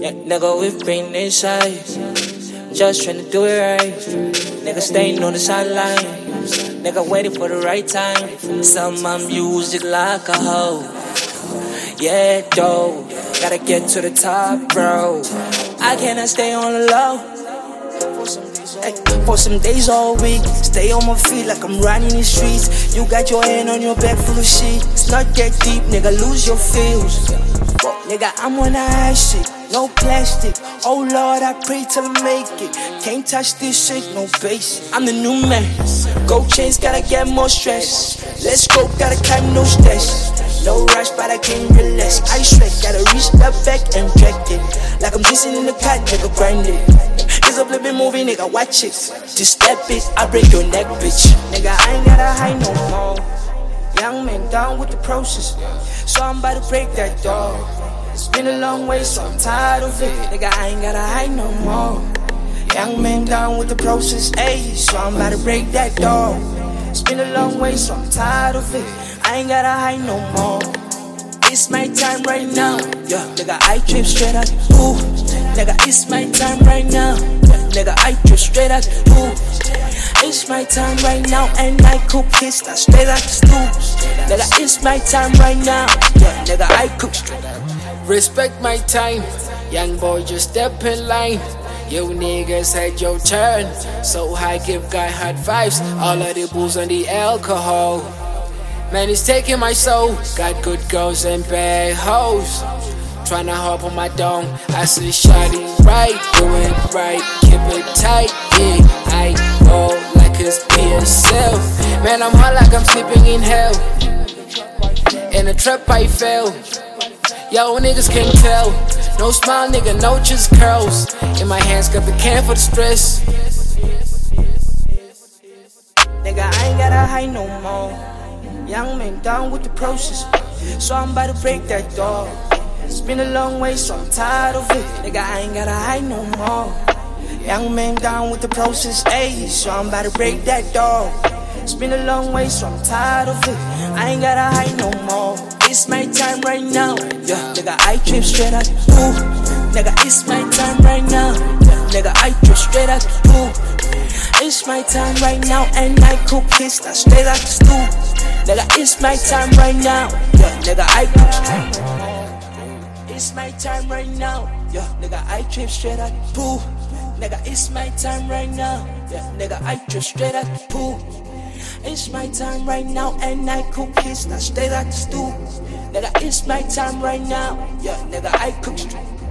Yeah, nigga, we bring this high. Just tryna do it right. Nigga, staying on the sideline. Nigga, waiting for the right time. Some my music like a hoe. Yeah, though. Gotta get to the top, bro. I cannot stay on the low. For some days all week, stay on my feet like I'm riding the streets. You got your hand on your back full of shit. It's not that deep, nigga, lose your feels. Nigga, I'm on that high shit, no plastic. Oh Lord, I pray till I make it. Can't touch this shit, no base. I'm the new man. Gold chains, gotta get more stress. Let's go, gotta climb no stairs. No rush, but I can't relax. I sweat, gotta reach the back and check it. Like I'm dancing in the cut, nigga, grind it. This a flipping movie, nigga, watch it. Just step it, I break your neck, bitch. Nigga, I ain't gotta hide no more. Young man down with the process, so I'm about to break that door. It's been a long way, so I'm tired of it. Nigga, I ain't gotta hide no more. Young man down with the process, ayy, so I'm about to break that door. It's been a long way, so I'm tired of it. I ain't gotta hide no more. It's my time right now. Yeah, nigga, I trip straight out. Ooh, nigga, it's my time right now. Yeah, nigga, I trip straight out. Ooh, it's my time right now, and I cook hits that straight out the stool. Nigga, it's my time right now. Yeah, nigga, I cook straight out. Respect my time, young boy, just step in line. You niggas had your turn, so I give guy hot vibes. All of the booze and the alcohol, man, it's taking my soul. Got good girls and bad hoes, tryna hop on my dome. I say shawty right, do it right, keep it tight. Yeah, I roll like it's PSL. Man, I'm hot like I'm sleeping in hell. In a trap I fell. Yo, niggas can't tell. No smile, nigga, no just curls. In my hands, got the can for the stress. Nigga, I ain't gotta hide no more. Young man down with the process, so I'm about to break that door. It's been a long way, so I'm tired of it. Nigga, I ain't gotta hide no more. Young man down with the process, ayy, so I'm about to break that door. It's been a long way, so I'm tired of it. I ain't gotta hide no more. It's my time right now. Yeah, nigga, I trip straight out. Ooh, nigga, it's my time right now. Yeah, nigga, I trip straight out. Ooh, it's my time right now, and I cook hits that straight out the stool. Nigga, it's my time right now. Yeah, nigga, I cook straight. It's my time right now. Yeah, nigga, I trip straight out. Ooh, nigga, it's my time right now. Yeah, nigga, I trip straight out. Ooh. It's my time right now, and I cook hits that straight out the stool. Nigga, it's my time right now. Yeah, nigga, I cook straight.